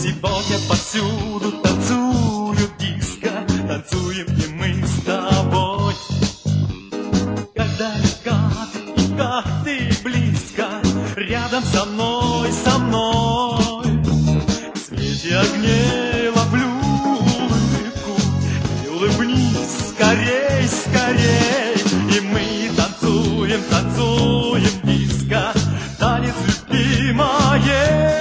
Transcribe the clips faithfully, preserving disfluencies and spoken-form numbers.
Сегодня повсюду танцуют диско, танцуем и мы с тобой. Когда река и как ты близко, рядом со мной, со мной. В свете огней ловлю улыбку, и улыбнись скорей, скорей. И мы танцуем, танцуем диско, танец любимой.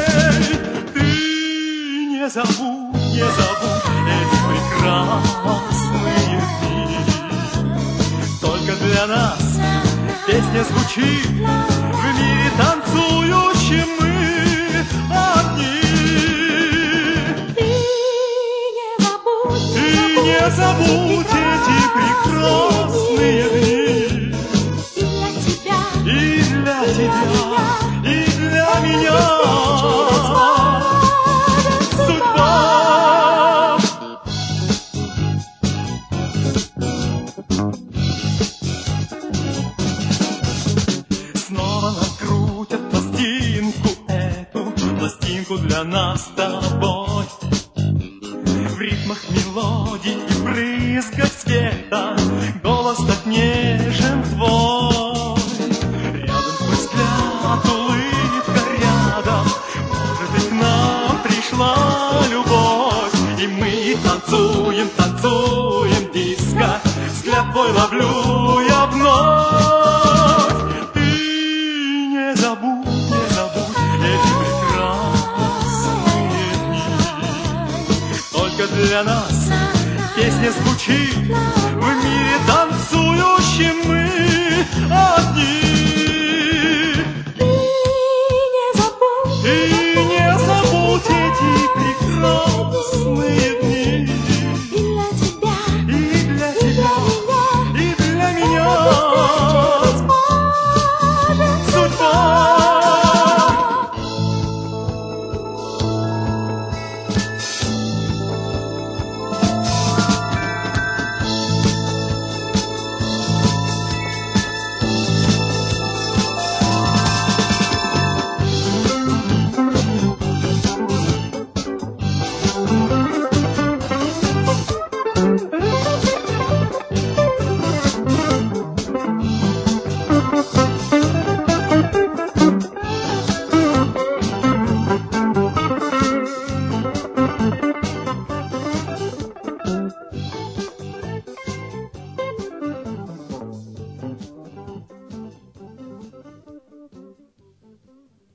Не забудь, не забудь эти прекрасные дни. Только для нас песня звучит, в мире танцующим мы одни. Ты не забудь, Ты не забудь эти прекрасные дни. И для тебя, И для тебя, и для меня. Снова накрутят пластинку эту, пластинку для нас с тобой. В ритмах мелодий и брызгах света голос так нежен твой. Рядом твой взгляд, улыбка рядом, может быть, к нам пришла любовь. И мы танцуем, танцуем диско, взгляд твой ловлю я вновь. Не забудь, не забудь эти прекрасные дни. Только для нас песня звучит, в мире танцующим мы одни.